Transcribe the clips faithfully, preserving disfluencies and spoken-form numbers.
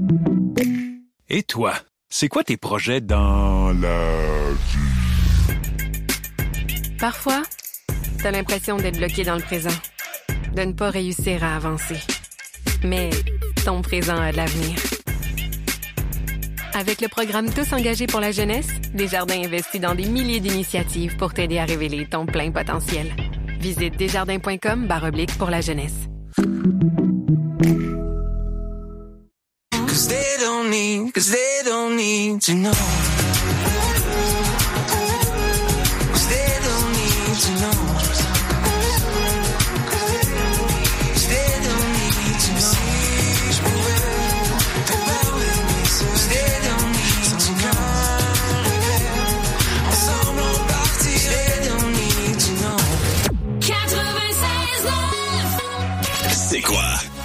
Et toi, c'est quoi tes projets dans la vie? Parfois, t'as l'impression d'être bloqué dans le présent, de ne pas réussir à avancer. Mais ton présent a de l'avenir. Avec le programme Tous engagés pour la jeunesse, Desjardins investit dans des milliers d'initiatives pour t'aider à révéler ton plein potentiel. Visite desjardins.com barre oblique pour la jeunesse. Cause they don't need, cause they don't need to know. Cause they don't need to know. Cause they don't need to know. Cause they don't need to know. Ensemble on partit, they don't need to know. quatre-vingt-seize neuf. C'est quoi?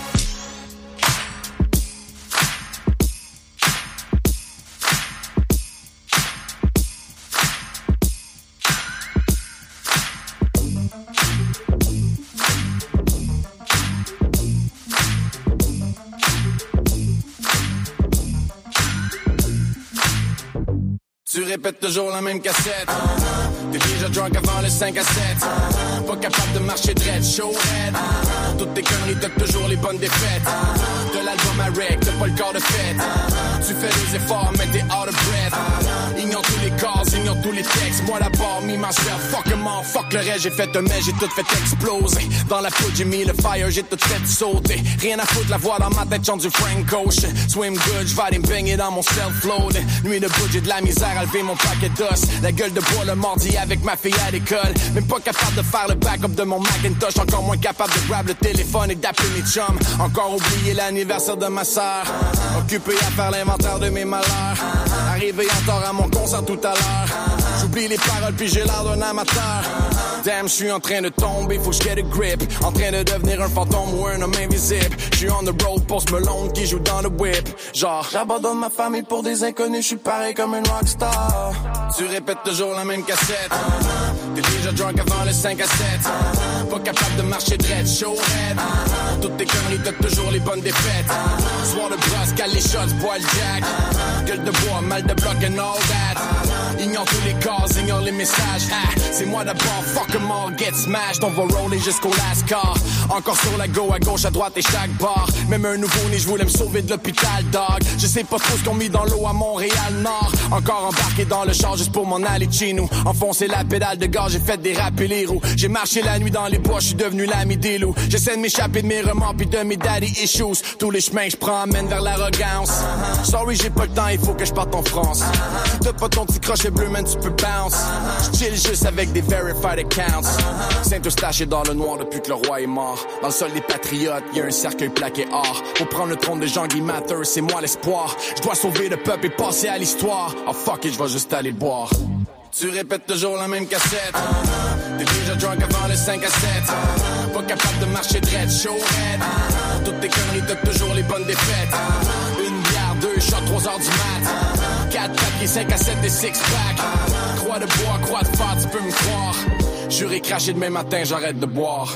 Tu répètes toujours la même cassette. uh-huh. T'es déjà drunk avant le cinq à sept. uh-huh. Pas capable de marcher dread, show head. uh-huh. Toutes tes conneries, t'as toujours les bonnes défaites. uh-huh. De l'album à rec, t'as pas le corps de fête. uh-huh. Tu fais des efforts, mais t'es out of breath. uh-huh. Ignore tous les cases, ignore tous les textes. Moi là-bas, me myself, fuck em all, fuck le reste. J'ai fait un mais, j'ai tout fait exploser. Dans la poudre, j'ai mis le fire, j'ai tout fait sauter. Rien à foutre, la voix dans ma tête chante du Frank Ocean. Swim good, j'vais aller me baigner dans mon self-load. Nuit de bout, j'ai de la misère à lever mon paquet d'os. La gueule de bois le mardi avec ma fille à l'école. Même pas capable de faire le backup de mon Macintosh. Encore moins capable de grab le téléphone et d'appeler mes chums. Encore oublié l'anniversaire de ma sœur. Occupé à faire l'inventaire de mes malheurs. Arrivé en tort à mon concert tout à l'heure. J'oublie les paroles puis j'ai l'air d'un amateur. Damn, j'suis en train de tomber, faut que j'get a grip. En train de devenir un fantôme ou un homme invisible. J'suis on the road, Post Malone qui joue dans le whip. Genre, j'abandonne ma famille pour des inconnus, j'suis pareil comme une rockstar. Tu répètes toujours la même cassette. uh-huh. T'es déjà drunk avant le cinq à sept. uh-huh. Pas capable de marcher dread, show head. uh-huh. Toutes tes conneries, t'as toujours les bonnes défaites. uh-huh. Soir de brosse, cale les shots, bois le jack. uh-huh. Gueule de bois, mal de bloc and all that. uh-huh. Ignore tous les cases, ignore les messages. ah, C'est moi d'abord, fuck em all, get smashed. On va roller jusqu'au last car. Encore sur la go, à gauche, à droite et chaque bar. Même un nouveau-né, je voulais me sauver de l'hôpital, dog. Je sais pas trop ce qu'on mis dans l'eau à Montréal-Nord. Encore embarqué dans le char juste pour m'en aller de chez nous. Enfoncer la pédale de gaz, j'ai fait déraper les roues. J'ai marché la nuit dans les bois, je suis devenu l'ami des loups. J'essaie de m'échapper de mes remords pis de mes daddy issues. Tous les chemins que je prends mènent vers l'arrogance. uh-huh. Sorry, j'ai pas le temps, il faut que je parte en France. uh-huh. Si t'as pas ton petit crochet bleu, man, tu peux bounce. uh-huh. J'chill juste avec des verified accounts. uh-huh. Saint-Eustache est dans le noir depuis que le roi est mort. Dans le sol des patriotes, y'a un cercueil plaqué or. Pour prendre le trône de Jean-Guy Mathers, c'est moi l'espoir. Je dois sauver le peuple et passer à l'histoire. Oh fuck it, je vais juste aller boire. Tu répètes toujours la même cassette. uh-huh. T'es déjà drunk avant le cinq à sept. uh-huh. Pas capable de marcher dread, show head. uh-huh. Toutes tes conneries, t'as toujours les bonnes défaites. uh-huh. Une bière, deux shots, trois heures du mat. uh-huh. Quatre papiers, cinq à sept et six pack. uh-huh. Croix de bois, croix de fer, tu peux me croire. Juré craché demain matin, j'arrête de boire.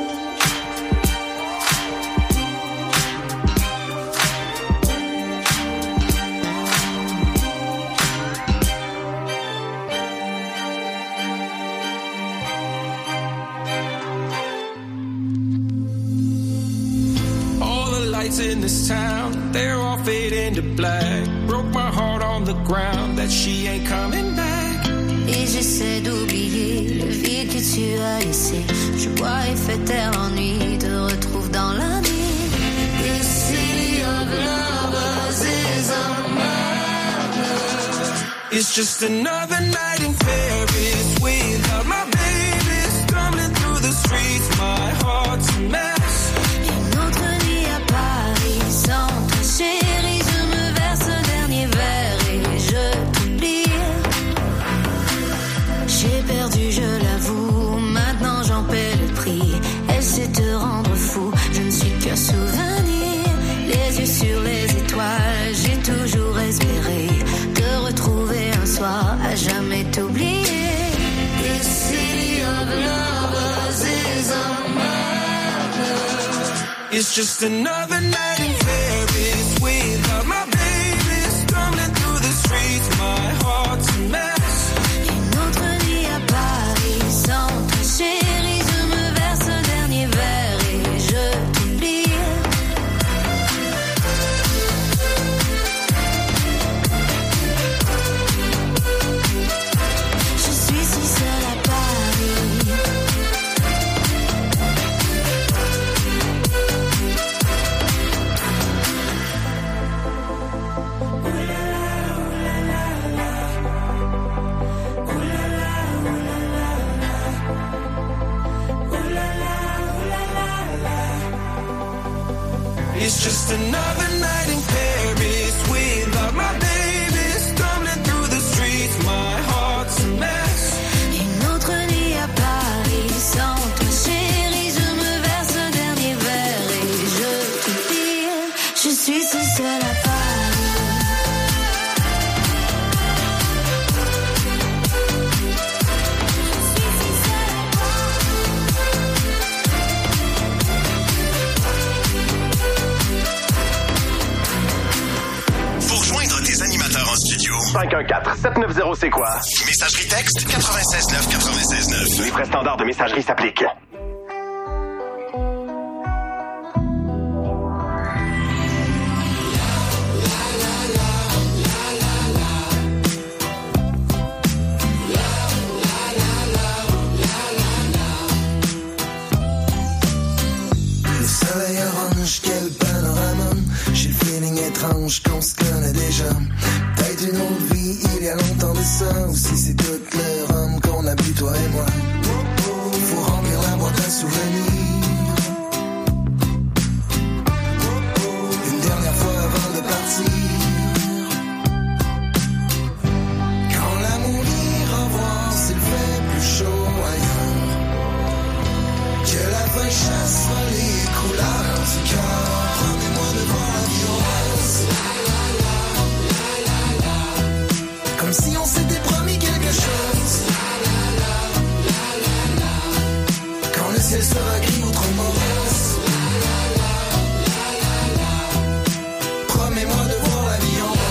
In this town, they're all fading to black. Broke my heart on the ground that she ain't coming back. Et j'essaie d'oublier le vide que tu as laissé. Je bois et fais taire l'ennui, te retrouve dans la nuit. The city of lovers is a madness. It's just another night in Paris without my baby. Stumbling through the streets, my heart's a mess. Sans toi chérie, je me verse le dernier verre et je t'oublie. J'ai perdu, je l'avoue, maintenant j'en paie le prix. Elle sait te rendre fou, je ne suis qu'un souvenir. Les yeux sur les étoiles, j'ai toujours espéré te retrouver un soir, à jamais t'oublier. The city of lovers is a madness. It's just another night in Paris without my cinq un quatre sept neuf zéro c'est quoi? Messagerie texte quatre-vingt-seize neuf quatre-vingt-seize neuf. Les frais standards de messagerie s'appliquent. Le soleil orange, quel panorama. J'ai le feeling étrange qu'on se connaît déjà. Peut-être une autre vie, il y a longtemps de ça. Ou si c'est tout le rhum qu'on a bu, toi et moi. Faut remplir la boîte à souvenirs. Une dernière fois avant de partir. Quand l'amour ira voir s'il fait plus chaud ailleurs. Que la fin chassera les couleurs du cœur. Promets-moi de voir la vie rose. Comme si on s'était promis quelque chose. Quand le ciel sera gris ou trop morose. Promets-moi de voir la vie en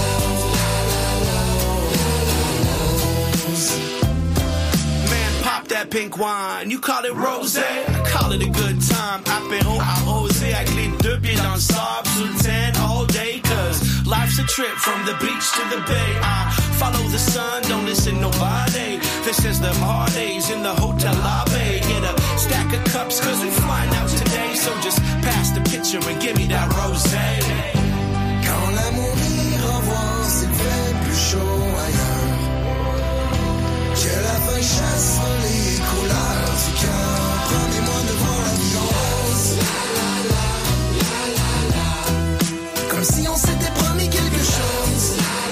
rose. Man, pop that pink wine. You call it rosé, I call it a good time. Apéro arrosé avec les deux pieds dans le sable. Sous le tan all day, cause life's a trip from the beach to the bay. I follow the sun, don't listen to nobody. This is them hard days in the hotel lobby. Get a stack of cups cause we flying out today. So just pass the pitcher and give me that rosé. Quand l'amour ira voir s'il fait plus chaud ailleurs. Que la fin chassera les couleurs du cœur. Promets-moi de voir la vie en rose. Comme si on s'était promis quelque chose.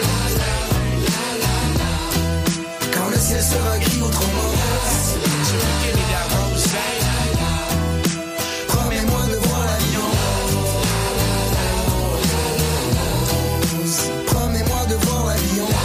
Quand le ciel sera gris ou trop morose. Promets-moi de voir la vie en rose. Promets-moi de voir la vie en rose.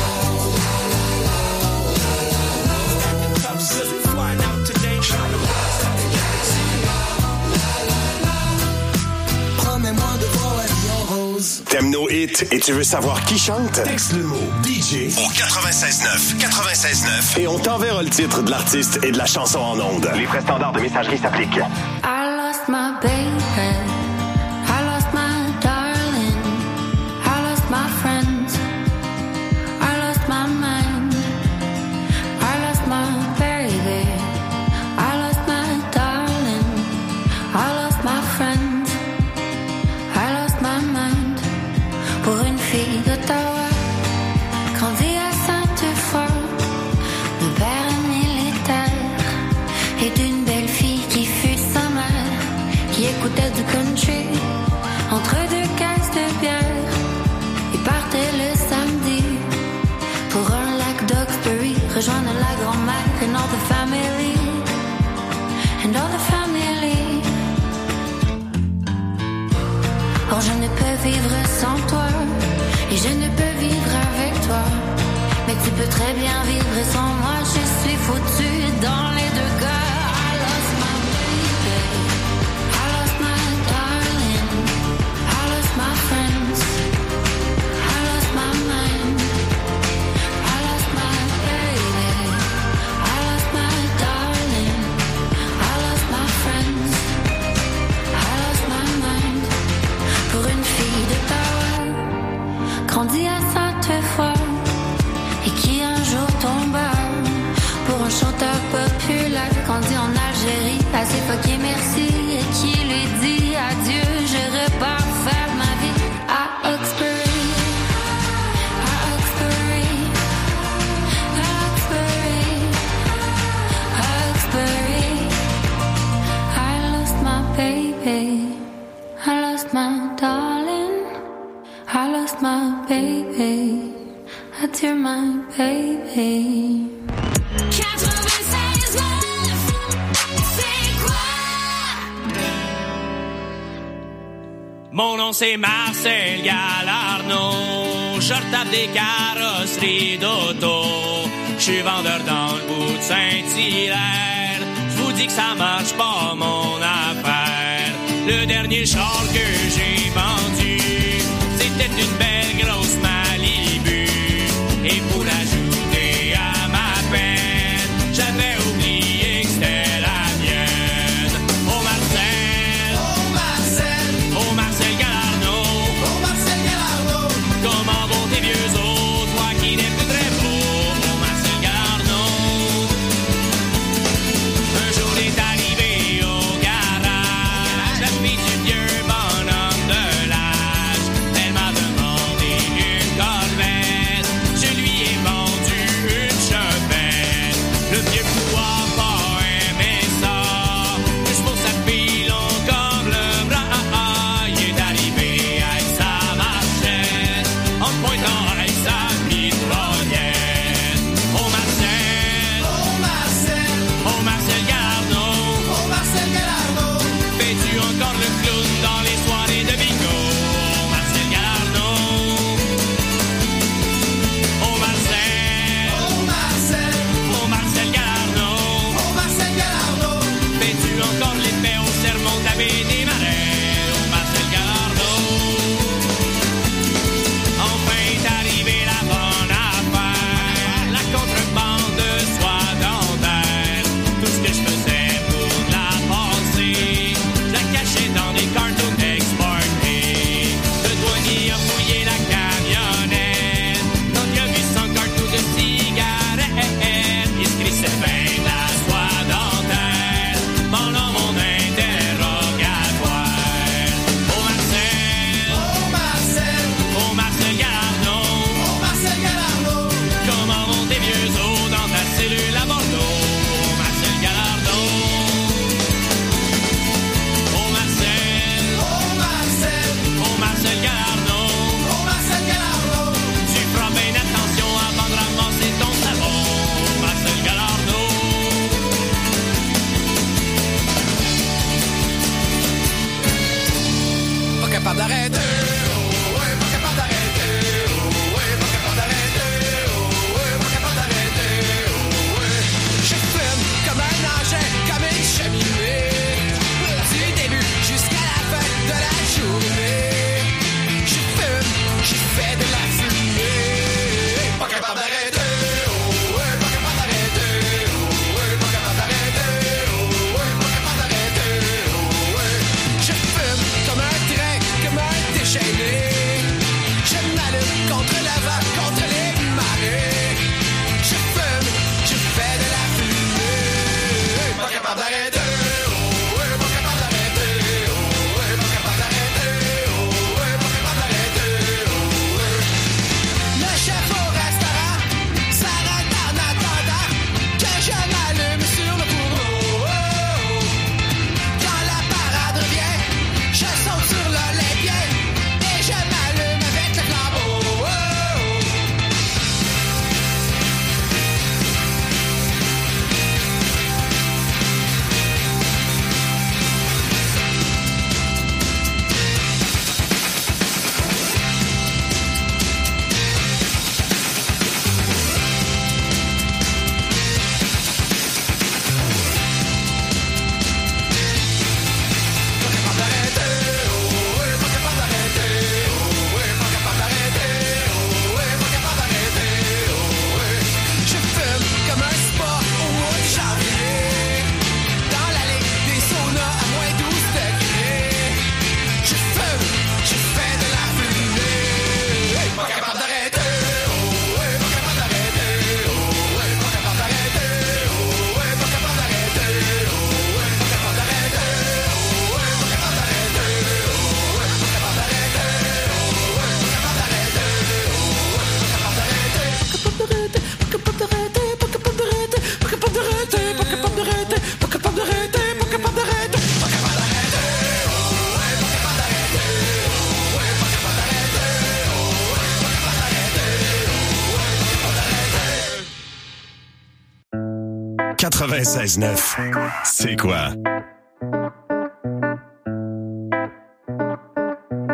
Promets-moi de voir la vie en rose. T'aimes nos hits et tu veux savoir qui chante? Texte le mot D J au quatre-vingt-seize neuf quatre-vingt-seize neuf Et on t'enverra le titre de l'artiste et de la chanson en ondes. Les frais standards de messagerie s'appliquent. I lost my baby. I lost my darling. I lost my friends. I lost my mind. I lost my baby. I lost my darling. I lost my friends. I lost my mind. Pour une fille d'Ottawa, grandie à Sainte-Foy, de père militaire et d'une belle fille qui fut sa mère, qui écoutait du country entre deux caisses de bière et partait le samedi pour un lac d'Oxbury, rejoindre la grand-mère and all the family, and all the family. Or je ne peux vivre sans toi, et je ne peux vivre avec toi, mais tu peux très bien vivre sans moi, je suis foutue dans les deux cas. I lost my baby, I lost my darling, I lost my friends, I lost my mind, I lost my baby, I lost my darling, I lost my friends, I lost my mind. Pour une fille d'Ottawa, grandie à Sainte-Foy, et qui un jour tomba pour un chanteur populaire, grandi en Algérie, assez fucké merci, et qui lui dit adieu, je repars faire ma vie à Oxbury, à Oxbury, à Oxbury, à Oxbury. I lost my baby, I lost my darling, I lost my baby, adieu my baby. quatre-vingt-seize neuf, c'est quoi? Mon nom c'est Marcel Galarno, je retape des carrosseries d'auto. Je suis vendeur dans le bout de Saint-Hilaire. Je vous dis que ça marche pas mon affaire. Le dernier char que j'ai vendu, c'était une belle grosse Malibu. Et pour ajouter à ma peine, j'avais oublié que c'était la mienne. Oh Marcel, oh Marcel, oh Marcel Galarno, oh Marcel Galarno. Comment vont tes vieux os, toi qui n'es plus très beau, oh Marcel Galarno. Un jour est arrivé au garage, la fille du vieux bonhomme de l'âge. Elle m'a demandé une corvette, je lui ai vendu une chevette. Le vieux pouvoir pas aimé ça, juste pour sa fille long comme le bras. Il est arrivé avec sa marchette, en pointant avec sa mitraillette. Oh Marcel, oh Marcel, oh Marcel Galarno, oh Marcel Galarno. Fais-tu encore le clown dans les soirées de bingo? Oh Marcel Galarno. Oh Marcel, oh Marcel, oh Marcel Galarno, oh Marcel Galarno. Fais-tu encore l'épée au sermon de la baie des Marais? Oh Marcel Galarno. Enfin est arrivée la bonne affaire, la contrebande de soie dentaire. Tout ce que je faisais pour la passer, je la cachais dans des cartons exportés. Le douanier a fouillé la camionnette, quand il a vu cent cartons de cigarettes. Il se crissait bien de la soie dentaire pendant mon interrogatoire. Oh Marcel, oh Marcel, oh Marcel Galarno, oh Marcel Galarno. Comment vont tes vieux os dans ta cellule à Bordeaux? Oh Marcel Galarno. Oh Marcel, oh Marcel, oh Marcel Galarno, oh Marcel Galarno. Tu feras bien attention avant de ramasser ton savon. Oh Marcel Galarno. Pas capable d'arrêter, oh ouais, pas capable d'arrêter, oh ouais, pas capable d'arrêter, oh ouais, pas capable d'arrêter, oh ouais. Je fume comme un engin, comme une cheminée, du début jusqu'à la fin de la journée. Je fume, je fais de la fumée, pas capable d'arrêter, oh ouais, pas capable d'arrêter, oh ouais, pas capable d'arrêter, oh ouais, pas capable d'arrêter, oh ouais. Je fume comme un train, comme un déchaîné. Je m'allume contre la vague, contre les marées. Je fume, je fais de la fumée. Pas capable d'arrêter, oh ouais, pas capable d'arrêter, oh ouais, pas capable d'arrêter, oh ouais, pas capable d'arrêter, oh ouais. Le chef au restaurant s'arrête en attendant que je m'allume sur le fourneau. Quand la parade revient, je saute sur l'Olympien et je m'allume avec le flambeau. quatre-vingt-seize neuf. C'est quoi?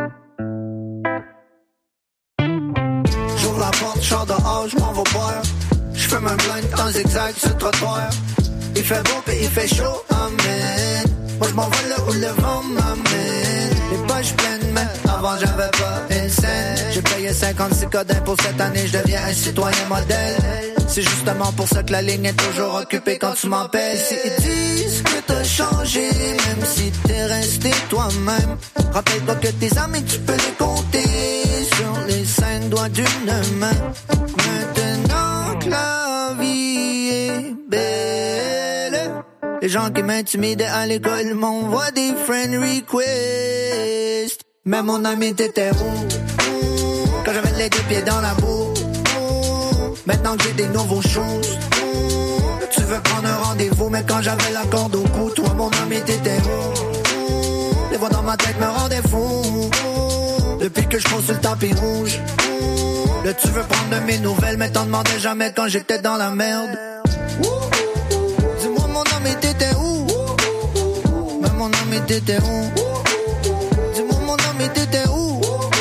j'ouvre la porte, j'sors dehors, j'm'en vais boire. J'fume un blunt en zigzag sur le trottoir. Il fait beau pis il fait chaud, amen. Moi j'm'en vais là où le vent m'amène. Les poches pleines, mais avant j'avais pas une scène. J'ai payé cinquante-six codes d'impôts cette année, je deviens un citoyen modèle. C'est justement pour ça que la ligne est toujours occupée quand tu m'appelles. Si ils disent que t'as changé, même si t'es resté toi-même, rappelle-toi que tes amis tu peux les compter sur les cinq doigts d'une main. Maintenant que la vie est belle, les gens qui m'intimidaient à l'école m'envoient des friend requests. Mais mon ami t'étais où quand j'avais les deux pieds dans la boue? Maintenant que j'ai des nouveaux choses, tu veux prendre un rendez-vous, mais quand j'avais la corde au cou, toi mon ami t'étais où? Les voix dans ma tête me rendaient fou. Depuis que je pose sur le tapis rouge, là tu veux prendre de mes nouvelles, mais t'en demandais jamais quand j'étais dans la merde. Dis-moi mon ami t'étais où? Mais mon ami t'étais où? Dis-moi mon ami t'étais où?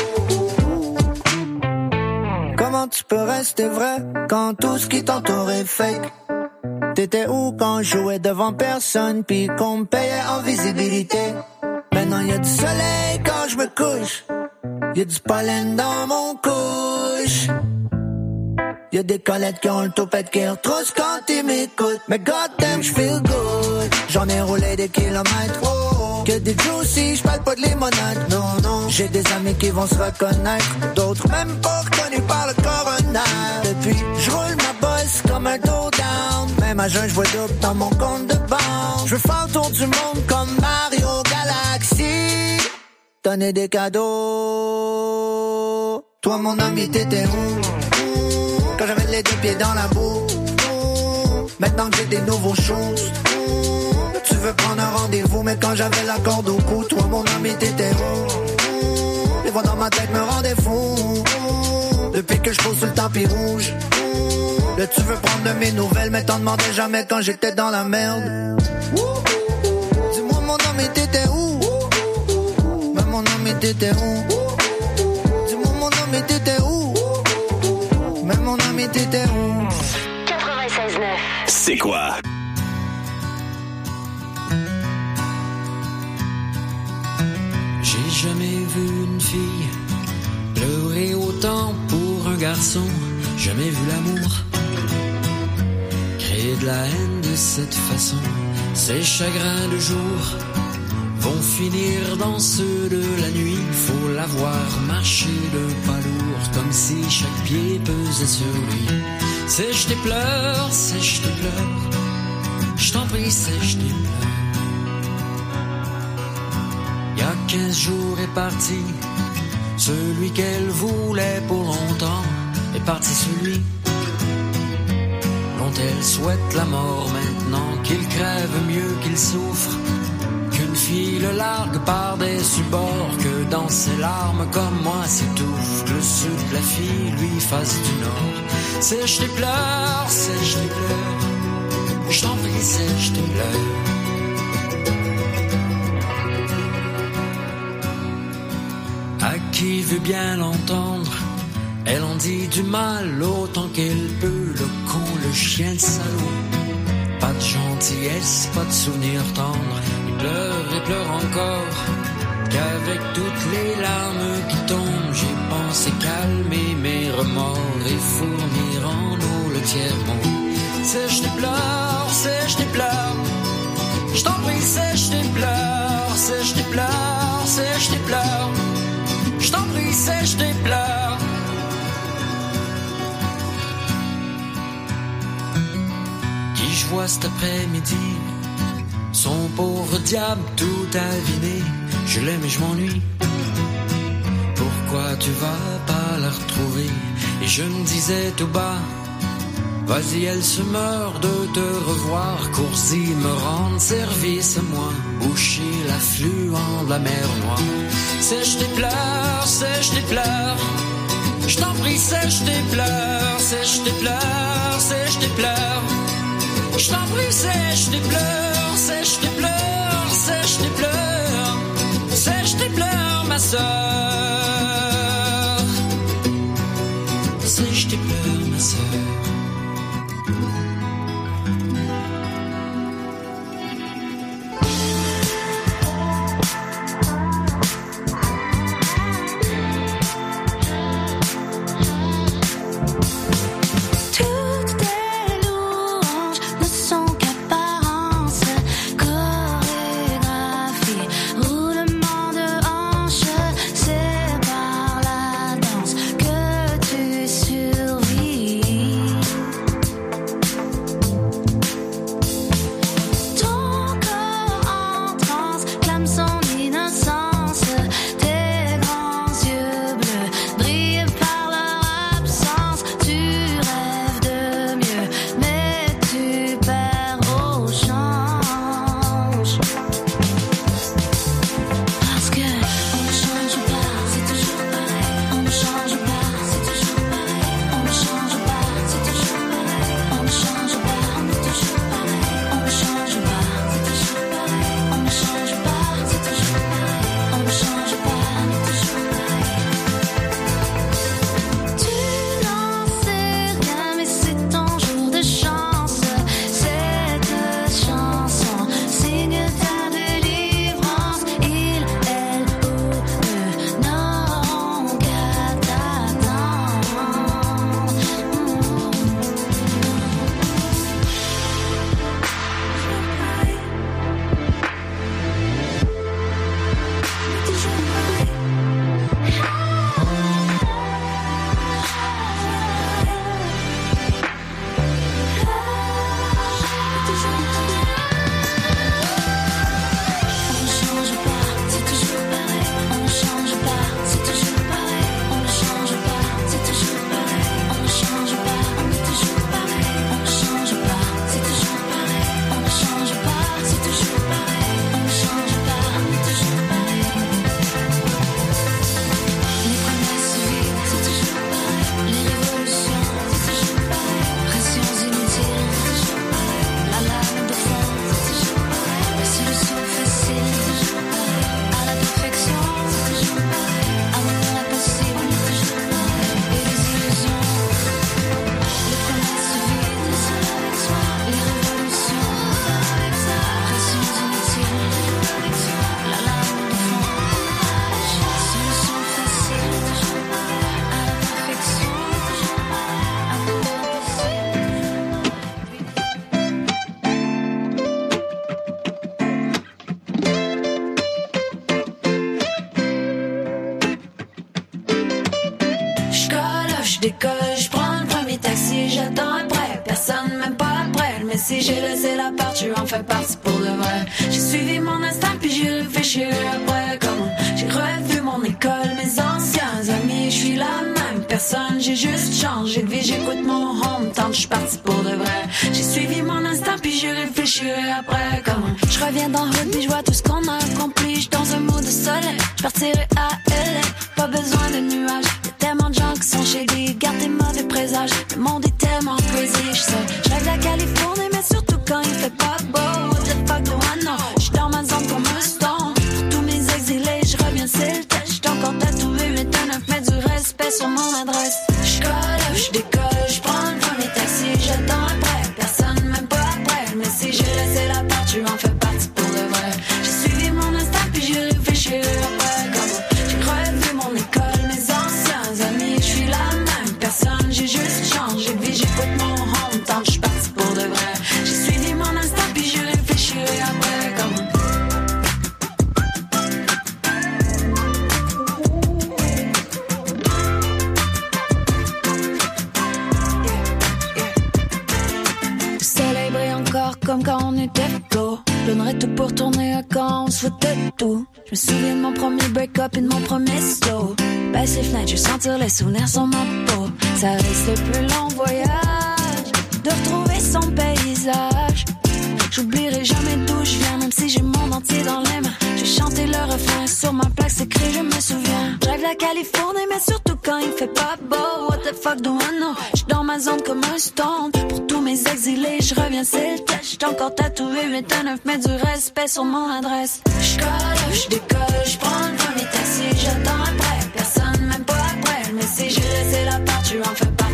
Comment tu peux rester vrai quand tout ce qui t'entoure est fake? T'étais où quand je jouais devant personne pis qu'on me payait en visibilité? Maintenant y'a du soleil quand je me couche, y'a du pollen dans mon couche. Y'a des collettes qui ont le toupette qui retrousse quand ils m'écoutent. Mais goddamn j'feel good, j'en ai roulé des kilomètres. Oh, que des juicy, j'parle pas de limonade. Non, non, j'ai des amis qui vont se reconnaître, d'autres même pas reconnus par le coroner. Depuis, j'roule ma bosse comme un dos down, même à jeun j'vois double dans mon compte de banque. J'veux faire le tour du monde comme Mario Galaxy, donner des cadeaux. Toi mon ami t'étais où quand j'avais les deux pieds dans la boue? Maintenant que j'ai des nouveaux choses, tu veux prendre un rendez-vous, mais quand j'avais la corde au cou, toi mon ami t'étais où? Les voix dans ma tête me rendaient fou. Depuis que je pose sur le tapis rouge, là tu veux prendre de mes nouvelles, mais t'en demandais jamais quand j'étais dans la merde. Dis-moi mon ami t'étais où? Mais mon ami t'étais où? Dis-moi mon ami t'étais où? Mais mon ami t'étais où? quatre-vingt-seize neuf. C'est quoi? J'ai jamais vu une fille pleurer autant pour un garçon. Jamais vu l'amour créer de la haine de cette façon. Ces chagrins de jour vont finir dans ceux de la nuit. Faut la voir marcher le pas lourd, comme si chaque pied pesait sur lui. Sèche tes pleurs, sèche tes pleurs, je t'en prie, sèche tes pleurs. Il y a quinze jours est parti celui qu'elle voulait pour longtemps, est parti celui dont elle souhaite la mort maintenant. Qu'il crève mieux qu'il souffre, qu'une fille le largue par des bords, que dans ses larmes comme moi s'étouffe, que le sud de la fille lui fasse du nord. Sèche tes pleurs, sèche tes pleurs, je t'en prie, sèche tes pleurs. À qui veut bien l'entendre, elle en dit du mal autant qu'elle peut. Le con, le chien, le salaud, pas de gentillesse, pas de souvenir tendre. Il pleure et pleure encore, qu'avec toutes les larmes qui tombent, j'ai pensé calmer mes remords et fournir en eau le tiers-mot. Sèche tes pleurs, sèche tes pleurs, je t'en prie, sèche tes pleurs, sèche tes pleurs, sèche tes pleurs. Je t'en prie, sèche tes pleurs. Qui je vois cet après-midi, son pauvre diable tout aviné. Je l'aime et je m'ennuie. Pourquoi tu vas pas la retrouver? Et je me disais tout bas, vas-y, elle se meurt de te revoir. Cours-y, me rendre service, moi, boucher l'affluent de la mer Noire. Sèche tes pleurs, sèche tes pleurs, je t'en prie, sèche tes pleurs, sèche tes pleurs, sèche tes pleurs, je t'en prie, sèche tes pleurs, sèche tes pleurs, sèche tes pleurs, sèche tes pleurs, ma sœur. Si je t'ai peur, ma sœur. Si j'ai laissé la part, tu en fais partie pour de vrai. J'ai suivi mon instinct puis j'ai réfléchi après. Comment j'ai revu mon école, mes anciens amis. Je suis la même personne, j'ai juste changé de vie. J'écoute mon hometown, je suis partie pour de vrai. J'ai suivi mon instinct puis j'ai réfléchi après. Comment je reviens dans le hood puis je vois tout ce qu'on a accompli. J'suis dans un mood de soleil, je partirai à L A. Pas besoin de nuages, y'a tellement de gens qui sont shady. Garde tes mauvais présages, le monde est tellement crazy. Je rêve la Californie mais surtout quand il fait pas beau. What the fuck do I know? J'suis dans ma zone comme un stone. Pour tous mes exilés, j'reviens c'est le test. J'suis encore tatoué huit à neuf, mets du respect sur mon adresse. J'colle, j'décolle, j'prends le premier taxi. J'attends après, personne même pas après. Mais si j'ai laissé la part, tu en fais partie pour de vrai. J'ai suivi mon instinct puis j'ai réfléchi après. Comment j'ai revu mon école, mes anciens amis. J'suis la même personne, j'ai juste changé de vie. J'écoute mon hometown, j'suis partie pour de vrai. J'ai suivi mon instinct puis j'ai réfléchi après. Comment le soleil brille encore comme quand on était go. Je donnerais tout pour tourner à quand on se foutait de tout. Je me souviens de mon premier break-up et de mon premier slow. Baisse les fenêtres, je vais sentir les souvenirs sur ma peau. Ça reste le plus long voyage de retrouver son paysage. J'oublierai jamais d'où je viens, même si j'ai mon monde entier dans les mains. J'ai chanté le refrain sur ma plaque, c'est écrit, je me souviens. Je rêve la Californie, mais surtout quand il fait pas beau. What the fuck do I know? J'suis dans ma zone comme un stone. Pour tous mes exilés, je reviens, c'est le test. J't'ai encore tatoué huit à neuf, mets du respect sur mon adresse. J'colle, j'décolle, j'prends le premier taxi. J'attends après, personne même pas après. Mais si j'ai laissé la part, tu en fais pas.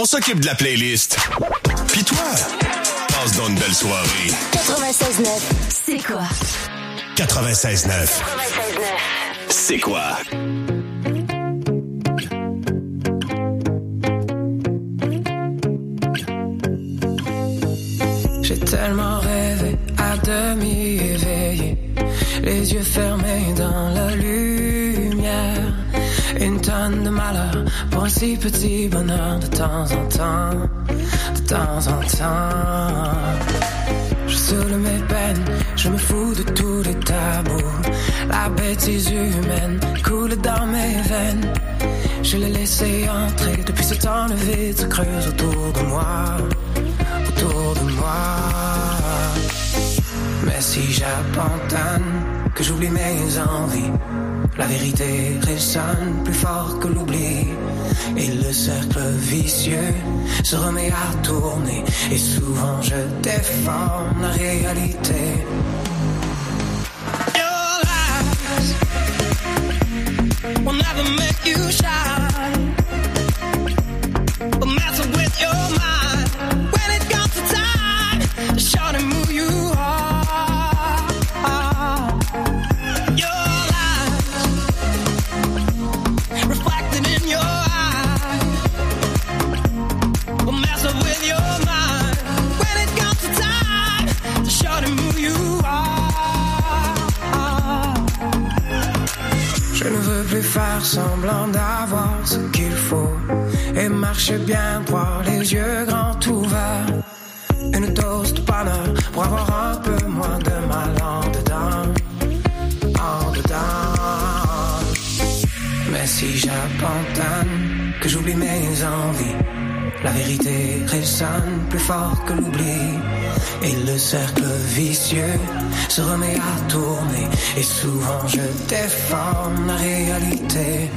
On s'occupe de la playlist. Pis toi, passe donc une belle soirée. quatre-vingt-seize neuf, c'est quoi? quatre-vingt-seize neuf. C'est quoi? J'ai tellement rêvé à demi éveillé, les yeux fermés dans la lumière. Une tonne de malheur pour un si petit bonheur de temps en temps, de temps en temps. Je saoule mes peines, je me fous de tous les tabous. La bêtise humaine coule dans mes veines. Je l'ai laissé entrer, depuis ce temps le vide se creuse autour de moi, autour de moi. Mais si j'abandonne, que j'oublie mes envies, la vérité résonne plus fort que l'oubli. Et le cercle vicieux se remet à tourner. Et souvent je déforme la réalité. Your lies will never make you shine. Will mess with your mind when it comes to time to show them who you are. Je ne veux plus faire semblant d'avoir ce qu'il faut et marcher bien droit, les yeux grands ouverts. Une dose de bonheur pour avoir un peu moins de mal en dedans, en dedans. Mais si j'abandonne, que j'oublie mes envies, la vérité résonne plus fort que l'oubli. Et le cercle vicieux se remet à tourner. Et souvent je déforme la réalité.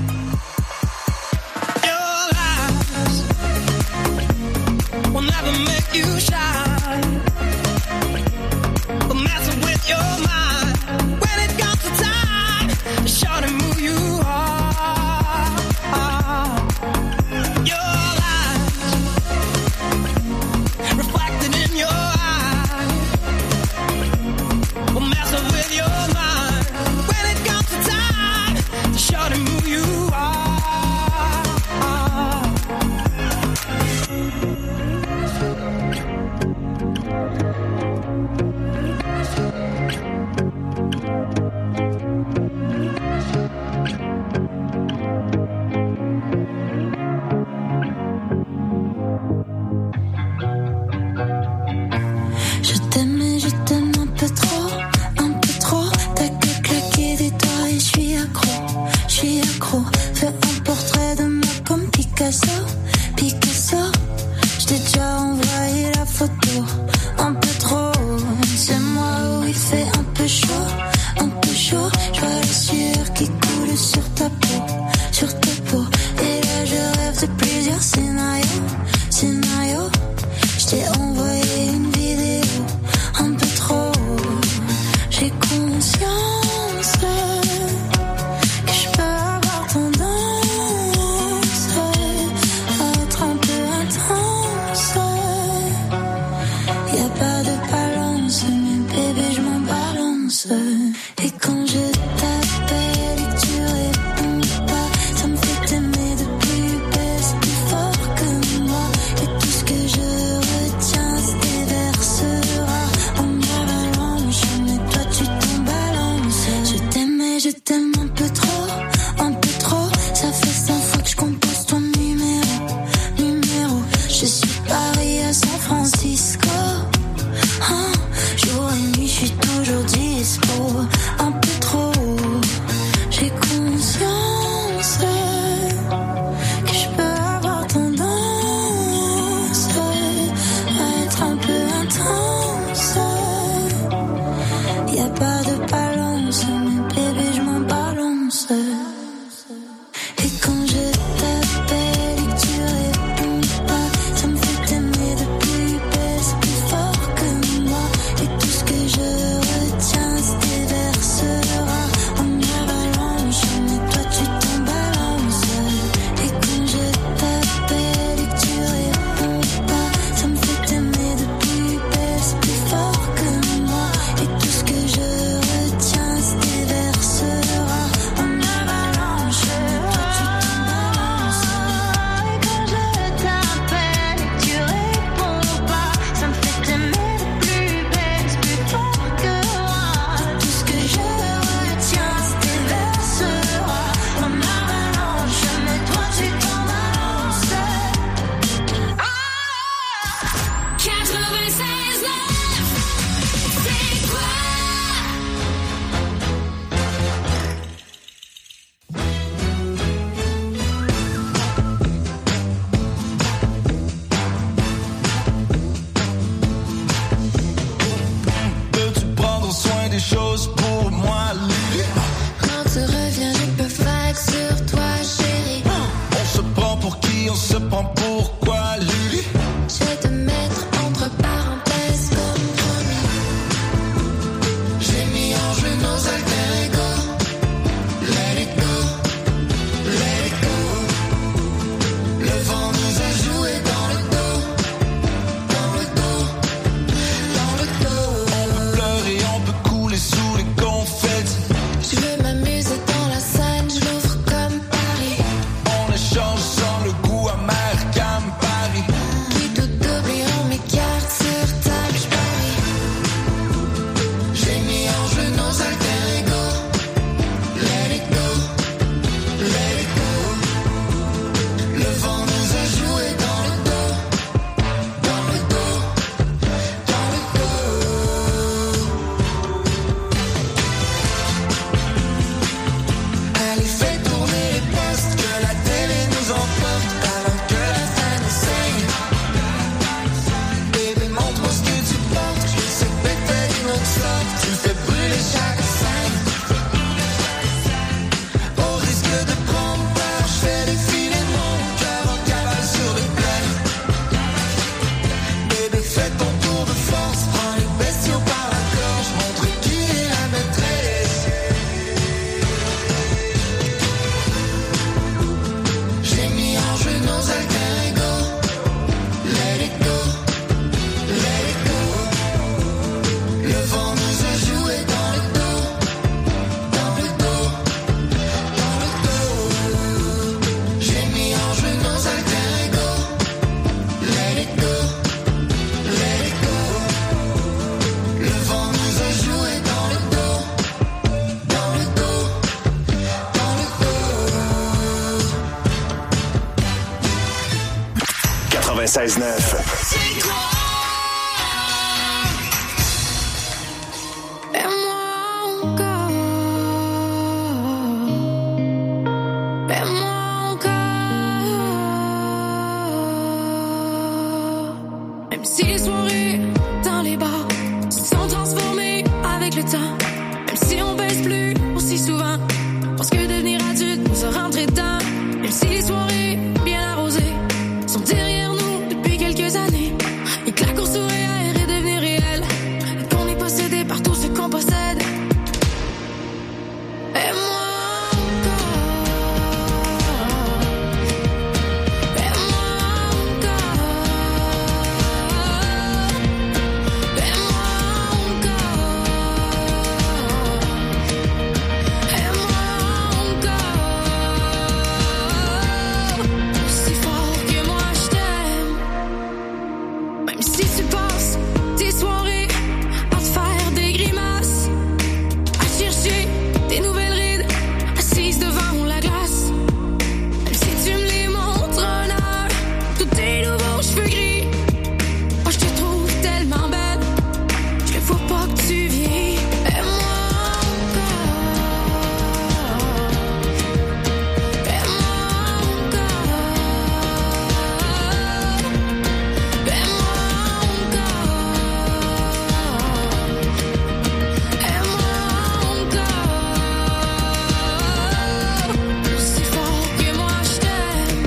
Your lies will never make you shine. Will mess with your mind when it comes to time to show them who you are. Your lies reflected in your eyes will mess up with your mind when it comes to time to show them who you are. Je t'aime et je t'aime un peu trop, un peu trop. T'as que claquer des doigts et je suis accro, je suis accro. Fais un portrait de moi comme Picasso, Picasso. Je t'ai déjà envoyé la photo, un peu trop. C'est moi où il fait un peu chaud, un peu chaud. Je vois la sueur qui coule sur ta peau, sur ta peau. Et là je rêve de plusieurs scénarios, scénarios. Je t'ai envoyé une vidéo, un peu trop. J'ai conscience que je peux avoir tendance à être un peu intense. Y'a pas de balance, mais bébé je m'en balance. Et quand je t'appelle et que tu réponds pas, ça me fait t'aimer de plus belle, c'est plus fort que moi. Et tout ce que je retiens se déversera en avalanche. Mais toi tu t'en balances. Je t'aime et je t'aime un peu trop, un peu trop. Ça fait cinq fois que je compose ton numéro, numéro. Je suis Paris à San Francisco. Hein, jour et nuit je suis toujours dispo. Un peu trop. quatre-vingt-seize neuf. C'est quoi? Aime-moi encore. Aime-moi encore. Même si les soirées dans les bars se sont transformées avec le temps. Même si on baisse plus aussi souvent. Parce que devenir adulte nous a rentré dedans. Même si les soirées bien arrosées sont derrière nous depuis quelques années. Et que la course au réel est devenue réelle. Et qu'on est possédé par tout ce qu'on possède. Aime-moi encore. Aime-moi encore. Aime-moi encore. Aime-moi encore. Si fort que moi je t'aime. Même si tu passes tes soirées à te faire des grimaces, à chercher des nouvelles rides, assise devant la glace. Même si tu me les montres un heure, tous tes nouveaux cheveux gris. Moi je te trouve tellement belle, je vois pas que tu vieillis. Aime-moi encore. Aime-moi encore. Aime-moi encore. Aime-moi encore. Aussi fort que moi je t'aime.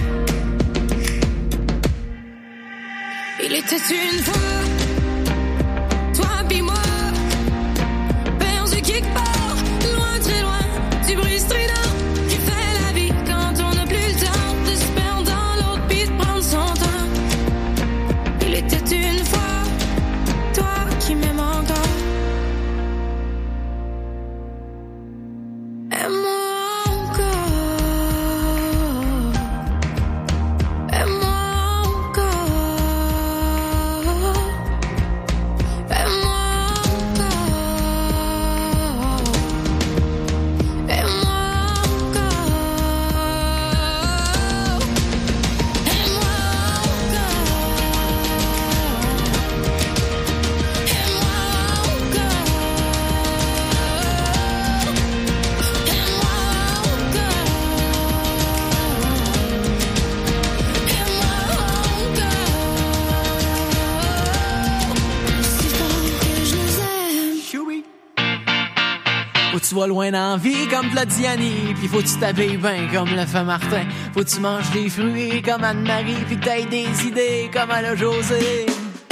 Il était une fois, toi pis moi, perdu quelque part, loin très loin, du bruit strident qui fait la vie quand on n'a plus le temps de se perdre dans l'autre pis de prendre son temps. Il était une fois, toi qui m'aimes encore. Aime-moi encore. Aime-moi encore. Aime-moi encore. Aime-moi encore. Aime-moi Faut que tu vas loin dans la vie comme de la Diani, pis faut que tu t'habilles bien comme le fait Martin. Faut que tu manges des fruits comme Anne-Marie, pis que t'aies des idées comme à la José.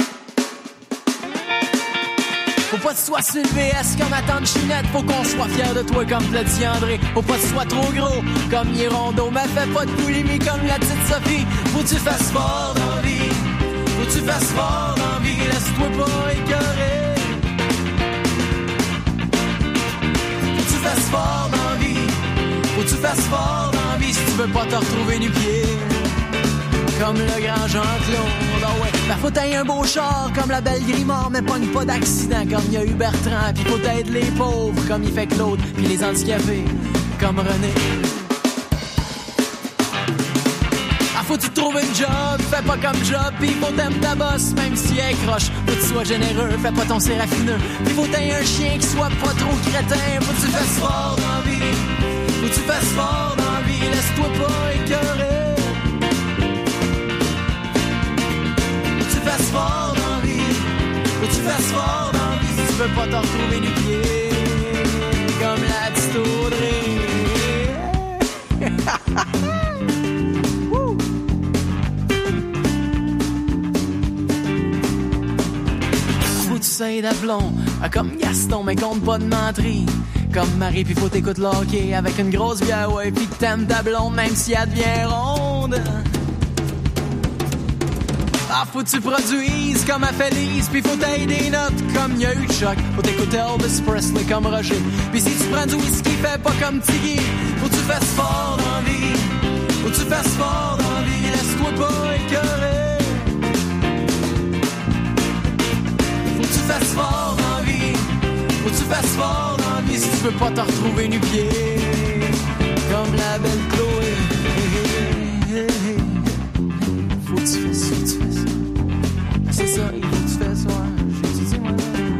Faut pas que tu sois sur le V S comme ma tante Chinette. Faut qu'on soit fier de toi comme le dit André. Faut pas que tu sois trop gros comme Hirondo. Mais fais pas de boulimie comme la petite Sophie. Faut que tu fasses fort dans la vie. Faut que tu fasses fort dans la vie. Laisse-toi pas écœurer. Faut que tu fasses fort dans la vie. Faut que tu fasses fort dans la vie. Si tu veux pas te retrouver nu-pied comme le grand Jean-Claude, ah ouais. Ben faut t'aider un beau char comme la belle Grimard, mais pogne pas d'accident comme il y a eu Bertrand. Pis faut t'aider les pauvres comme il fait Claude, pis les handicapés comme René. Ah faut tu trouver une job, fais pas comme job, pis faut t'aimer ta boss, même si elle croche. Faut que tu sois généreux, fais pas ton séraphineux. Pis faut t'aider un chien qui soit pas trop crétin. Faut que tu fasses fort dans la vie. Faut que tu fasses fort dans la vie. Laisse-toi pas écœurer. Fasses fort dans la vie, faut que tu fasses fort dans la vie si tu veux pas t'en retrouver du pied comme la petite Audrey. Faut que tu sais d'aplomb, comme Gaston, mais compte pas de menterie. Comme Marie, pis faut t'écouter le hockey avec une grosse bière, ouais, pis que t'aimes ta blonde même si elle devient ronde. Ah, faut que tu produises comme à Félix, pis faut t'aider des notes comme y'a eu de choc. Faut t'écouter Elvis Presley comme Roger. Pis si tu prends du whisky, fais pas comme Tiggy. Faut que tu fasses fort dans la vie. Faut que tu fasses fort dans la vie. Laisse-toi pas écœurer. Faut que tu fasses fort dans la vie. Faut que tu fasses fort dans la vie si tu veux pas te retrouver nu-pied comme la belle Chloé. Faut que tu fasses, faut que tu fasses. ça, il faut que tu fasses soir. J'étudie moi.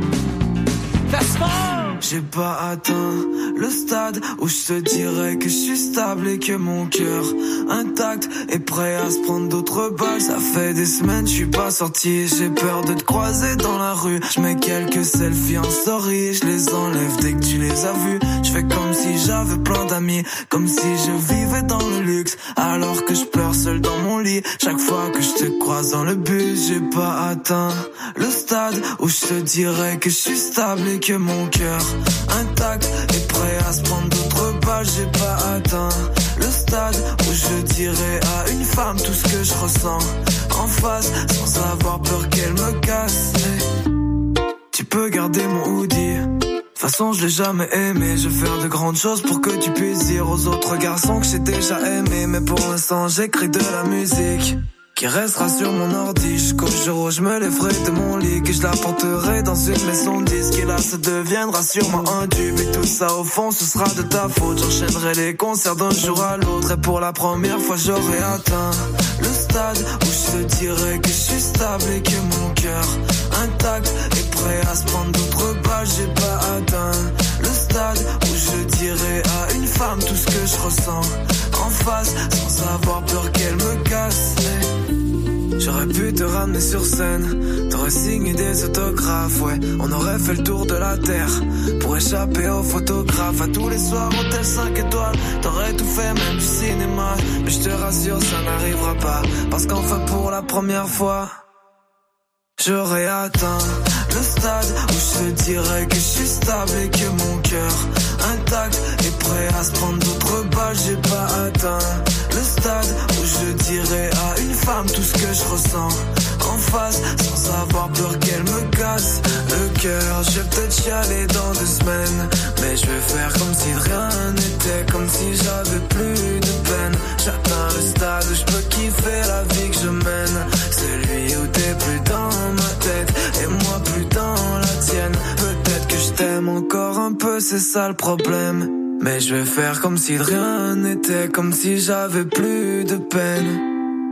Fais sport! J'ai pas atteint le stade où je te dirais que je suis stable et que mon cœur intact est prêt à se prendre d'autres balles. Ça fait des semaines je suis pas sorti, j'ai peur de te croiser dans la rue. Je mets quelques selfies en story, je les enlève dès que tu les as vus. Je fais comme si j'avais plein d'amis, comme si je vivais dans le luxe, alors que je pleure seul dans mon lit. Chaque fois que je te croise dans le bus, j'ai pas atteint le stade où je te dirais que je suis stable et que mon cœur intact et prêt à se prendre d'autres balles. J'ai pas atteint le stade où je dirais à une femme tout ce que je ressens en face, sans avoir peur qu'elle me casse. Mais tu peux garder mon hoodie, de toute façon je l'ai jamais aimé. Je vais faire de grandes choses pour que tu puisses dire aux autres garçons que j'ai déjà aimé. Mais pour l'instant j'écris de la musique qui restera sur mon ordi jusqu'au jour où je me lèverai de mon lit, que je la porterai dans une maison de disques. Et là ça deviendra sûrement un tube, et tout ça au fond ce sera de ta faute. J'enchaînerai les concerts d'un jour à l'autre, et pour la première fois j'aurai atteint le stade où je te dirais que je suis stable et que mon cœur intact est prêt à se prendre d'autres balles. J'ai pas atteint le stade où je dirais à une femme tout ce que je ressens en face, sans avoir peur qu'elle me casse. J'aurais pu te ramener sur scène, t'aurais signé des autographes, ouais. On aurait fait le tour de la terre pour échapper aux photographes. À tous les soirs, hôtel cinq étoiles, t'aurais tout fait, même du cinéma. Mais je te rassure, ça n'arrivera pas, parce qu'enfin pour la première fois j'aurais atteint le stade où je te dirais que je suis stable et que mon cœur intact est prêt à se prendre d'autres balles. J'ai pas atteint le stade où je dirais à une femme tout ce que je ressens en face, sans avoir peur qu'elle me casse le cœur. Je vais peut-être chialer dans deux semaines, mais je vais faire comme si de rien n'était, comme si j'avais plus de peine. J'atteins le stade où je peux kiffer la vie que je mène, celui où t'es plus dans ma tête et moi plus dans la tienne. Peut-être que je t'aime encore un peu, c'est ça le problème, mais je vais faire comme si de rien n'était, comme si j'avais plus de peine.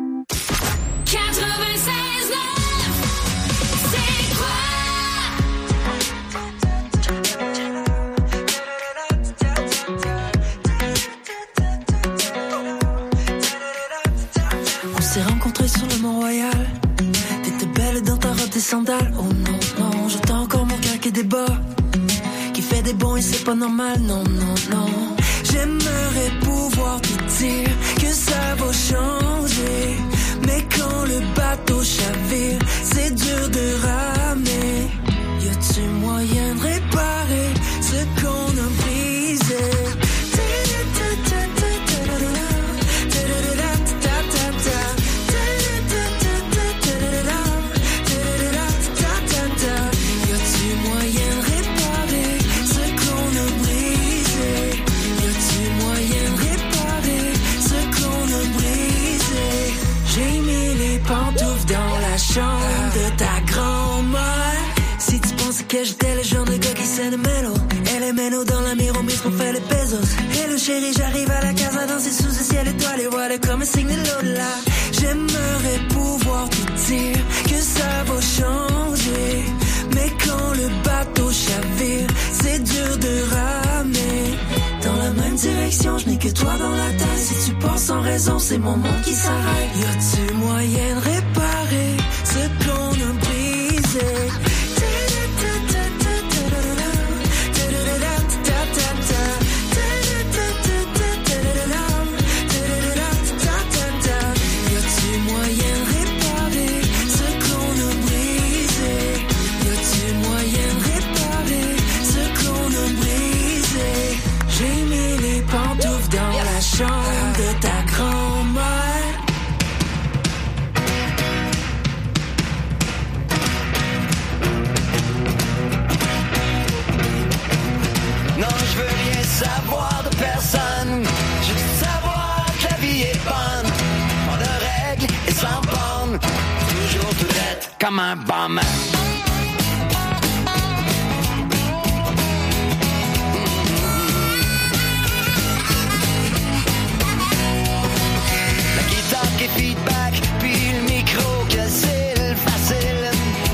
Sur le Mont-Royal, t'étais belle dans ta robe, tes sandales. Oh non, non, j'entends encore mon cœur qui débat, qui fait des bons et c'est pas normal. Non, non, non, j'aimerais pouvoir te dire que ça va changer, mais quand le bateau chavire, c'est dur de ramer. Y a-tu moyen de réparer ce qu'on a brisé? Chambre de ta grand-mère. Si tu penses que j'étais le genre de gars qui sait le mélo, elle est mélo dans la mire, on mise pour faire les pesos. Hello chérie, j'arrive à la casa danser sous le ciel étoilé, voilà comme un signe de l'au-delà. J'aimerais pouvoir te dire que ça va changer, mais quand le bateau chavire, c'est dur de ramer. Dans la même direction, je n'ai que toi dans la tête. Si tu penses sans raison, c'est mon monde qui s'arrête. Y a-tu moyen de réparer ce qu'on a brisé? Chambre de ta grand-mère. Non, je veux rien savoir de personne. Je veux savoir que la vie est bonne. Pas de règles et sans bornes. Toujours tout net comme un bum. Feedback, puis le micro que c'est le facile.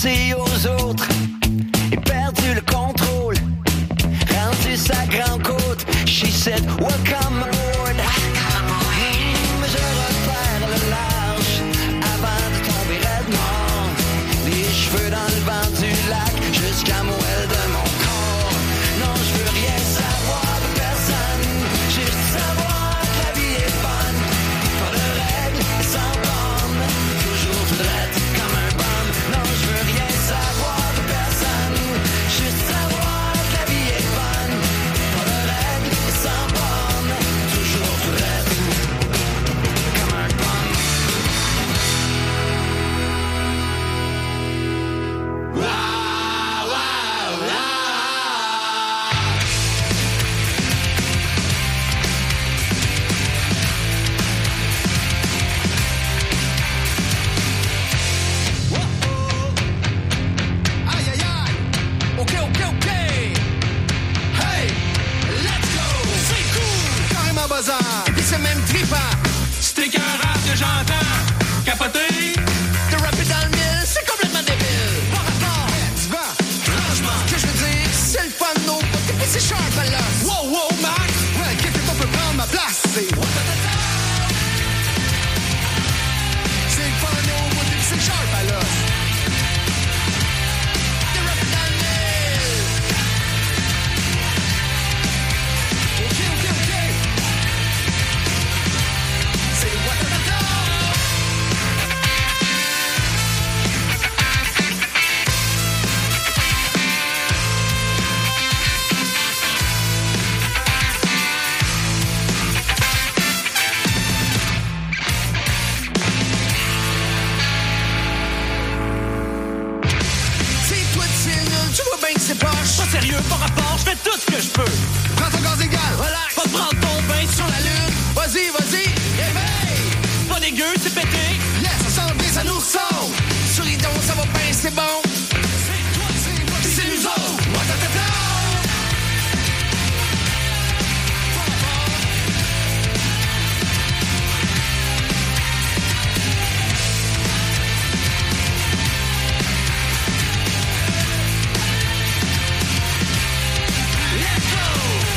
pensé aux autres et perdu le contrôle. Rendu sa grande côte, she said, welcome aboard. Mais je repère le large avant de tomber raide mort. Les cheveux dans le vent du lac jusqu'à moelle de mon corps. Non, je veux rien savoir de personne, juste savoir que la vie est bonne. Pas de règles et sans bornes, toujours tout droite comme un bum. Non, je veux rien savoir de personne, juste savoir que la vie est bonne. Pas de règles et sans bornes, toujours tout droite comme un bum. Wow, wow, wow. Aïe aïe aïe. Ok ok ok. Hey, let's go. C'est cool. Carrément bazar. Et puis c'est même trippant. C'est qu'un rap que j'entends capoter. De rapper dans le mille, c'est complètement débile. Par rapport, Tu vas, franchement, ce que je veux dire, c'est le fun de nos potes. Et puis c'est sharp à l'os. wow wow Max. Ouais, quelqu'un peut prendre ma place. C'est C'est le fun de nos potes. Et puis c'est sharp à l'os. De rapper dans le mille. Ok, ok, ok. C'est what the fuck. C'est toi de ciel nul, tu vois bien que c'est poche. Pas sérieux, par rapport, je fais tout ce que je peux. Prends ton gaz égal, relax. Pas prendre ton bain Sur la lune, vas-y, vas-y, réveille. pas dégueu, c'est pété. Yes, ça sent bien, ça nous ressemble. Souris donc, ça va bien, c'est bon. C'est toi, c'est moi, Puis c'est nous autres. What the fuck? let's go.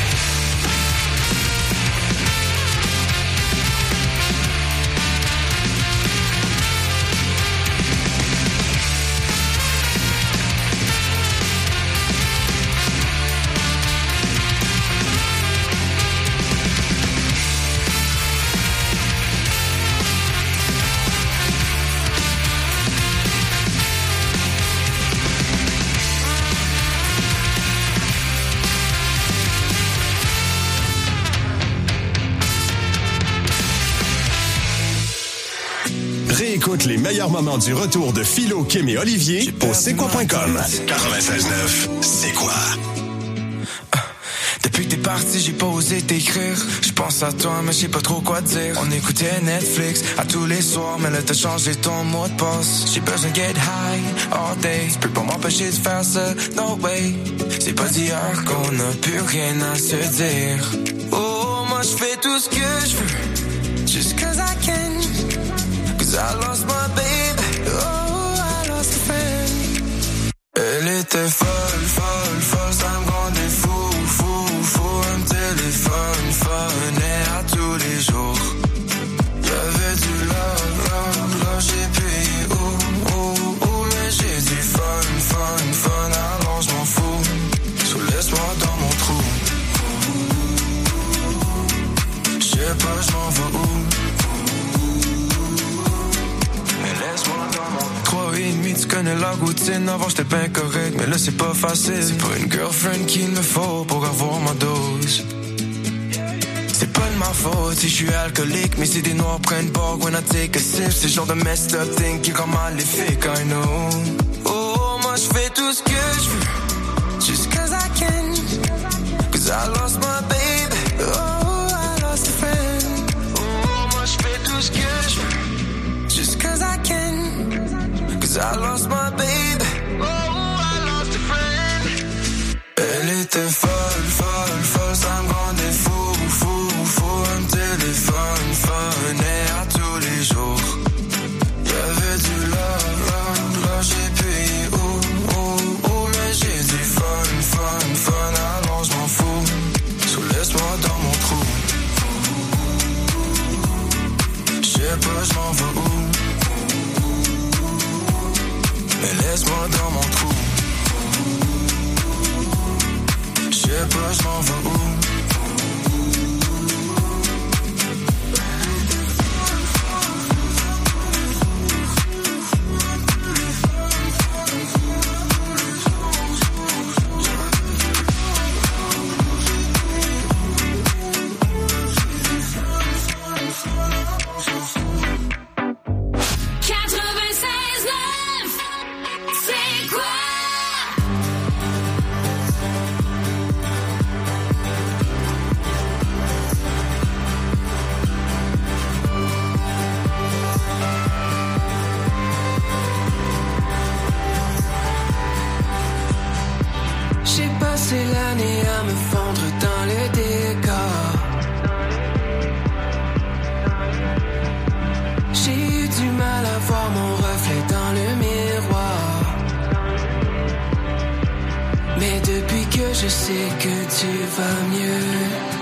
Réécoute les meilleurs moments du retour de Philo, Kim et Olivier au c'est quoi point com. quatre-vingt-seize neuf, c'est quoi? Depuis que t'es parti, j'ai pas osé t'écrire. Je pense à toi, mais je sais pas trop quoi dire. On écoutait Netflix à tous les soirs, mais là t'as changé ton mot de passe. J'ai besoin de get high all day. Tu peux pas m'empêcher de faire ça, no way. C'est pas d'hier qu'on a plus rien à se dire. Oh, moi je fais tout ce que je veux, just cause I can. Cause I lost my baby, oh, I lost a friend. Elle était folle, folle, folle, ça me rendait fou, fou, fou. Un téléphone, phone, et à tous les jours. Y'avait du love, love, love, j'ai payé, oh, oh, oh. Mais j'ai du fun, fun, fun, alors je m'en fous. So laisse-moi dans mon trou. J'sais pas, j'm'en vais où. Trois et demi, tu connais la routine. Avant j'étais bien correct, mais là c'est pas facile. C'est pas une girlfriend qu'il me faut pour avoir ma dose. C'est pas de ma faute si je suis alcoolique, mais si des noirs prennent bord when I take a sip. C'est le genre de messed up thing qui rend maléfique, I know. Oh, moi je fais tout ce que je veux, just cause I can. Cause I lost my baby, oh, I lost a friend. Oh, moi je fais tout ce que je veux, just cause I can. Cause I lost my baby, oh, I lost a friend. Elle était folle, folle, folle, ça me rendait fou, fou, fou. Un téléphone, phone, et à tous les jours. Y'avait du love, love, love, j'ai payé, oh, laisse-moi dans mon trou. Je sais pas, je m'en vais où. J'ai l'année à me fondre dans le décor. J'ai eu du mal à voir mon reflet dans le miroir. Mais depuis que je sais que tu vas mieux,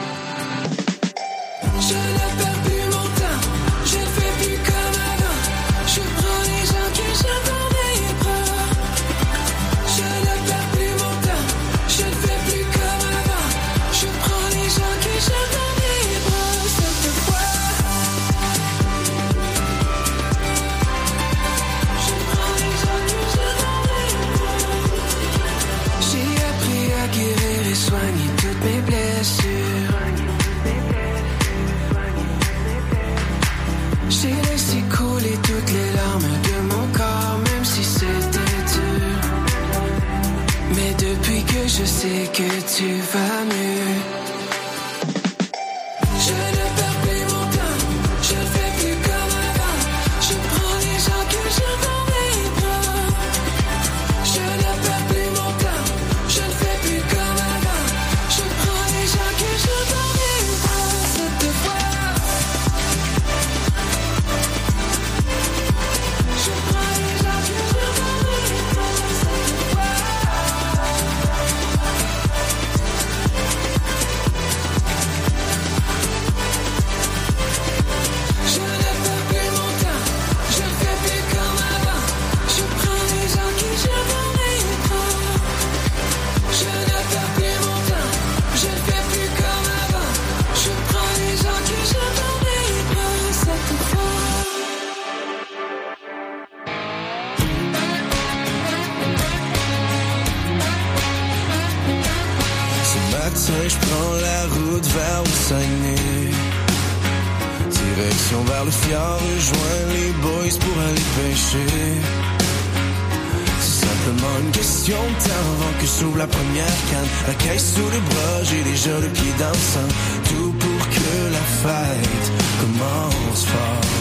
je ne perds plus mon temps, je ne fais plus comme avant. Je prends les gens que j'aime dans mes bras. Je ne perds plus mon temps, je ne fais plus comme avant. Je prends les gens que j'aime dans mes bras. Cette fois, je prends les gens que j'aime dans mes bras. J'ai appris à guérir et soigner toutes mes blessures. J'ai laissé couler toutes les larmes de mon corps, même si c'était dur. Mais depuis que je sais que tu vas mieux, je ne perds plus mon temps, je ne fais plus comme avant. Je prends les gens que j'aime dans mes bras. Je ne perds plus mon temps, je ne fais plus comme avant. Je prends les gens que j'aime dans mes bras. Cette fois, je prends les gens que j'aime dans mes bras. Cette fois, je ne perds plus mon temps, je ne fais plus comme avant. Je prends les gens que j'aime dans mes bras. Je ne perds plus mon temps, je ne fais plus comme avant. Je prends les gens que j'aime dans mes bras. Cette fois. Ce matin, je prends la route vers le Saguenay. Direction vers le fjord, rejoins les boys pour aller pêcher. C'est simplement une question de temps avant que s'ouvre la première canne. La caisse sous le bras, j'ai déjà le pied dans le sang. Tout pour que la fête commence fort.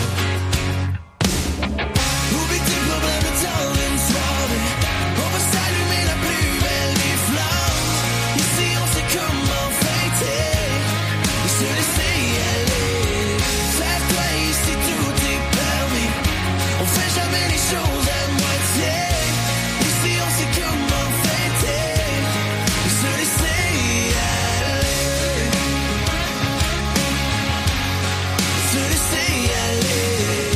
Oublie tes problèmes dans une soirée. On va s'allumer la plus belle des flammes. Ici on sait comment fêter et se laisser aller. Serre-toi ici, tout est permis. On fait jamais les choses à moitié. Ici on sait comment fêter et se laisser aller. Se laisser aller.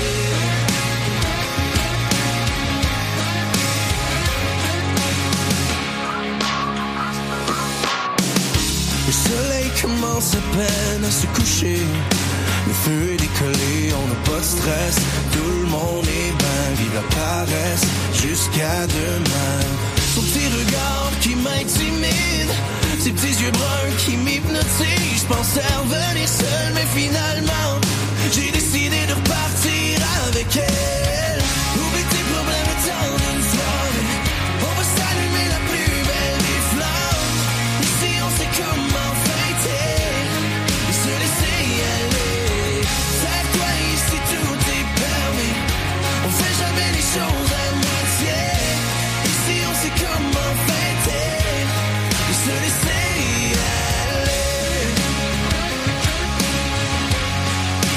Le soleil commence à peine à se coucher. Le feu est décollé, on n'a pas de stress. Tout le monde est bien, vive la paresse. Jusqu'à demain. Son petit regard qui m'intimide, ses petits yeux bruns qui m'hypnotisent. Je pensais revenir seul, mais finalement j'ai décidé de repartir avec elle. Oublie tes problèmes dans une soirée. On va s'allumer la plus belle des flammes. Ici on sait comment fêter et se laisser aller. Serre-toi ici, tout est permis. On fait jamais les choses à moitié. Ici on sait comment fêter et se laisser aller.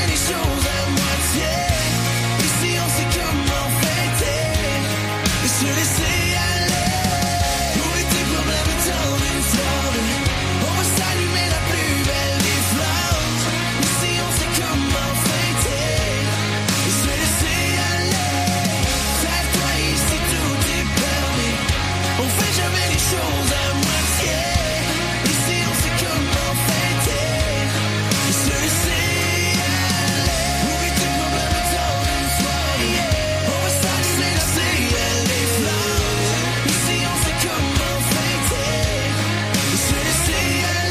jamais les choses à moitié. Ici on sait comment fêter et se laisser aller. Oublie tes problèmes dans une soirée. On va s'allumer la plus belle des flammes. Ici on sait comment fêter et se laisser aller. Fais-toi ici, tout est permis. On fait jamais les choses à moitié. Ici on sait comment fêter et se laisser aller. Oublie tes problèmes dans une soirée. On va s'allumer la plus belle des flammes. Ici on sait comment fêter et se laisser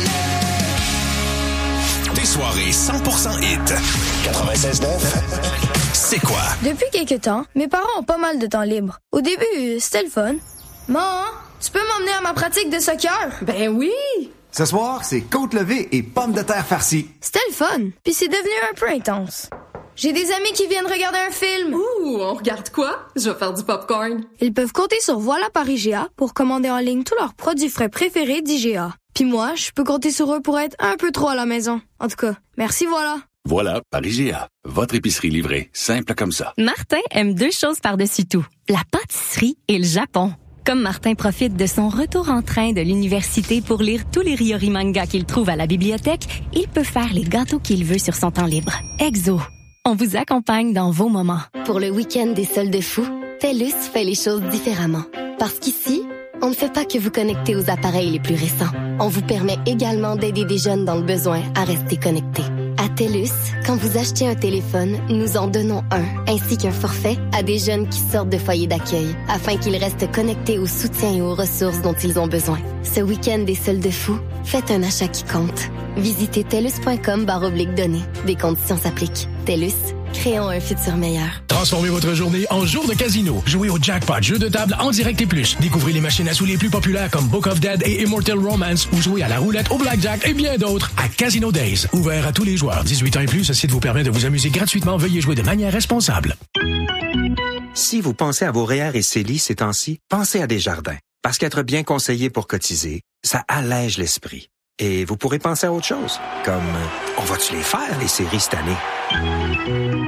aller. Des soirées cent pour cent hit. quatre-vingt-seize neuf. C'est quoi? Depuis quelques temps, mes parents ont pas mal de temps libre. Au début, c'était le fun. Maman, tu peux m'emmener à ma pratique de soccer? Ben oui! Ce soir, c'est côte levée et pommes de terre farcies. C'était le fun, puis c'est devenu un peu intense. J'ai des amis qui viennent regarder un film. Ouh, on regarde quoi? Je vais faire du popcorn. Ils peuvent compter sur Voilà par I G A pour commander en ligne tous leurs produits frais préférés d'I G A. Puis moi, je peux compter sur eux pour être un peu trop à la maison. En tout cas, merci Voilà. Voilà par I G A. Votre épicerie livrée, simple comme ça. Martin aime deux choses par-dessus tout, la pâtisserie et le Japon. Comme Martin profite de son retour en train de l'université pour lire tous les Ryori mangas qu'il trouve à la bibliothèque, il peut faire les gâteaux qu'il veut sur son temps libre. Exo, on vous accompagne dans vos moments. Pour le week-end des soldes fous, TELUS fait les choses différemment. Parce qu'ici, on ne fait pas que vous connecter aux appareils les plus récents. On vous permet également d'aider des jeunes dans le besoin à rester connectés. À TELUS, quand vous achetez un téléphone, nous en donnons un, ainsi qu'un forfait à des jeunes qui sortent de foyers d'accueil, afin qu'ils restent connectés au soutien et aux ressources dont ils ont besoin. Ce week-end des soldes fous, faites un achat qui compte. Visitez telus.com barre oblique données. Des conditions s'appliquent. TELUS, créons un futur meilleur. Transformez votre journée en jour de casino. Jouez au jackpot, jeu de table en direct et plus. Découvrez les machines à sous les plus populaires comme Book of Dead et Immortal Romance ou jouez à la roulette, au blackjack et bien d'autres à Casino Days. Ouvert à tous les joueurs. dix-huit ans et plus, ce site vous permet de vous amuser gratuitement. Veuillez jouer de manière responsable. Si vous pensez à vos R E E R et C E L I ces temps-ci, pensez à Desjardins. Parce qu'être bien conseillé pour cotiser, ça allège l'esprit. Et vous pourrez penser à autre chose, comme euh, on va-tu les faire, les séries cette année?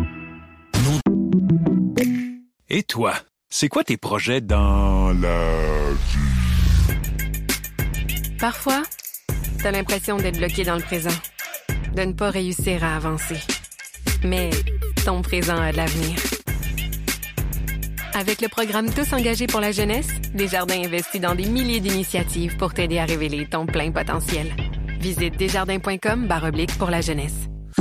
Et toi, c'est quoi tes projets dans la vie? Parfois, t'as l'impression d'être bloqué dans le présent, de ne pas réussir à avancer. Mais ton présent a de l'avenir. Avec le programme Tous engagés pour la jeunesse, Desjardins investit dans des milliers d'initiatives pour t'aider à révéler ton plein potentiel. Visite desjardins.com barre oblique pour la jeunesse.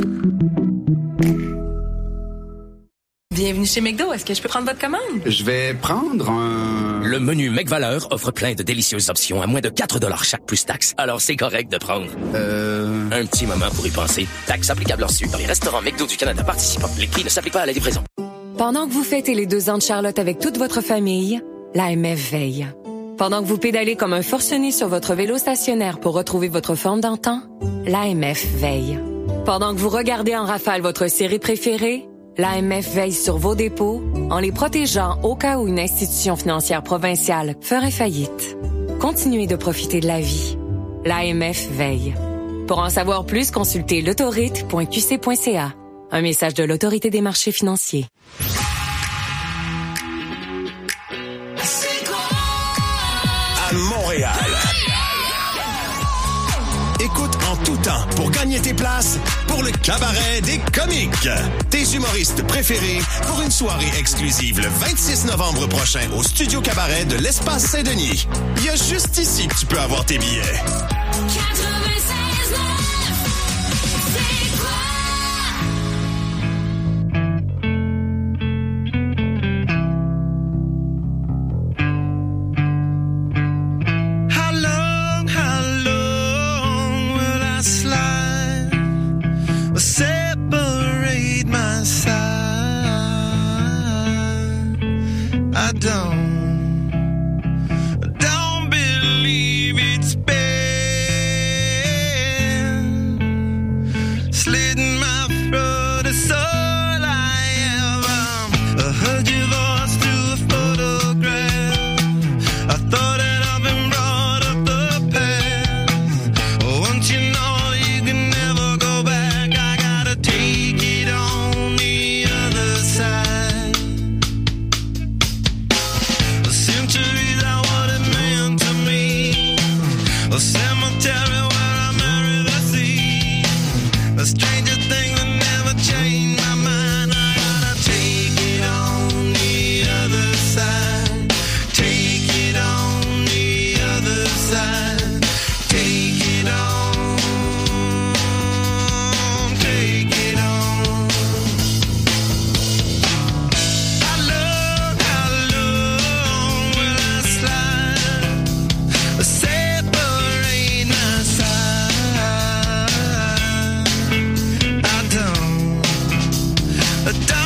Bienvenue chez McDo. Est-ce que je peux prendre votre commande? Je vais prendre un... Le menu McValeur offre plein de délicieuses options à moins de quatre dollars chaque plus taxes. Alors c'est correct de prendre. Euh... Un petit moment pour y penser. Taxes applicables reçues dans les restaurants McDo du Canada participants. Les prix ne s'appliquent pas à la livraison. Pendant que vous fêtez les deux ans de Charlotte avec toute votre famille, l'A M F veille. Pendant que vous pédalez comme un forcené sur votre vélo stationnaire pour retrouver votre forme d'antan, l'A M F veille. Pendant que vous regardez en rafale votre série préférée, l'A M F veille sur vos dépôts en les protégeant au cas où une institution financière provinciale ferait faillite. Continuez de profiter de la vie. L'A M F veille. Pour en savoir plus, consultez l'autorite point q c point c a. Un message de l'Autorité des marchés financiers. À Montréal. Écoute en tout temps pour gagner tes places pour le cabaret des comiques. Tes humoristes préférés pour une soirée exclusive le vingt-six novembre prochain au Studio Cabaret de l'Espace Saint-Denis. Il y a juste ici que tu peux avoir tes billets. quatre-vingt-seize neuf, c'est quoi? How long, how long will I slide or separate my side? I don't, don't believe it's been slitting my throat. It's all I am. I heard your voice through a photograph. I thought that I've been brought up the past. Once you know you can never go back, I gotta take a